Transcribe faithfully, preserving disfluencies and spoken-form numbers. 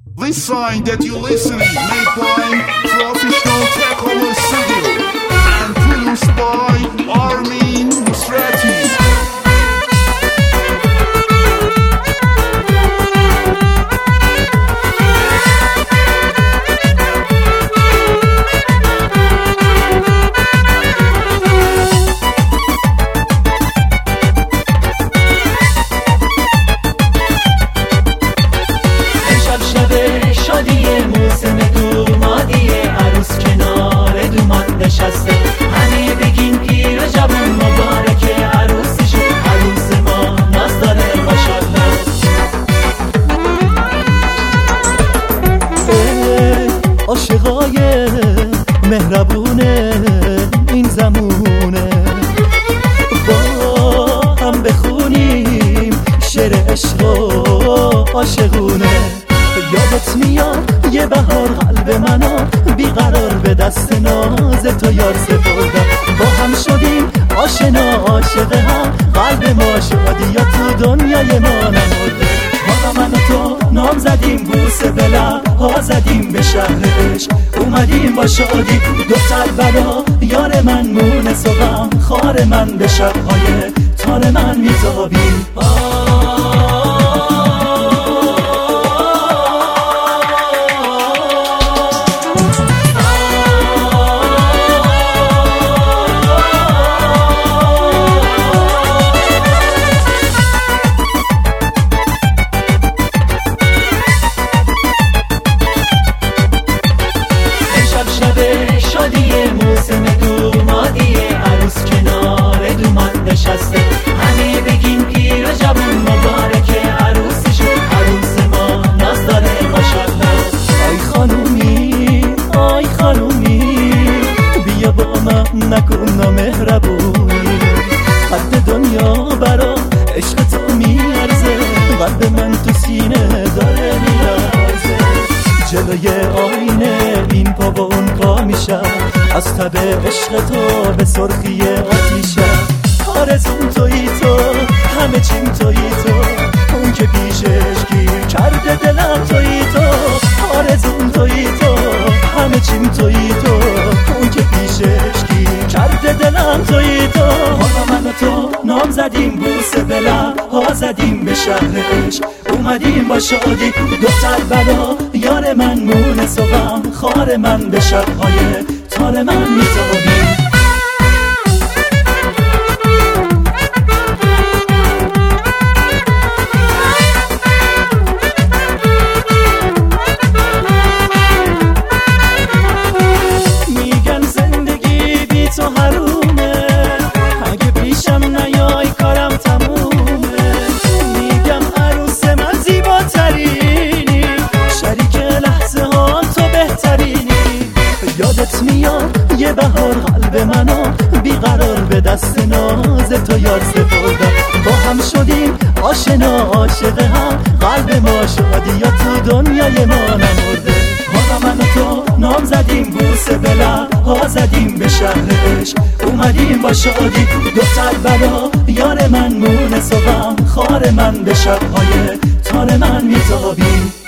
This sign that you're listening made by Professional Takeover Studio and produced by Armin Musrati. موسم دومادیه عروس کنار دوماد نشسته همه بگین پیر جوان مبارکه عروسیشون عروس ما ناز داره ماشالله عاشقای مهربونه این زمونه با هم بخونیم شعر عشق و عاشقونه یادت میاد یه بهار قلب منو بیقرار به دست ناز تو یار سپردم با هم شدیم آشنا عاشق هم قلب ما شادی یا تو دنیای ما نمرده حالا من و تو نام زدیم بوسه به لب ها زدیم به شهرش اومدیم با شادی دو سر بلا یار من مونس و غم خار من به شبهای تار من میتابیم شادیه موسم دومادیه عروس کنار دوماد نشسته همه بگین پیر جوان مبارکه عروسیشون عروس ما ناز داره ماشالله آی خانومی آی خانومی بیا با من نکن نامهربونی قد دنیا برا عشق تو میارزه قلب من تو سینه داره میارزه جلوی آینه این پا و اون پا میشم از تب عشق تو به سرخی آتیشم آرزون تویی تو همه چیم تویی تو اون که پیشش گیر کرده دلم تویی تو آرزون تویی تو همه چیم تویی تو اون که پیشش گیر کرده دلم تویی تو حالا من و تو نام زدیم بوسه به لب ها زدیم به شهرش اومدیم با شادی دو سر بلا یار من مونس و غم خار من به شبهای تار من میتابیم میگن زندگی بی تو حرومه اگه پیشم نیای کارم تمومه میگم عروس من زیباترینی شریک لحظه ها تو بهترینی یادت میاد یه بهار قلب منو بیقرار به دست ناز تو یار سپردم با هم شدیم آشنا عاشق هم قلب ما شادی یا تو دنیای ما نمرده حالا من و تو نام زدیم بوسه به لب ها زدیم به شهرش اومدیم با شادی دو سر بلا یار من مونس و غم خار من به شبهای تار من میتابیم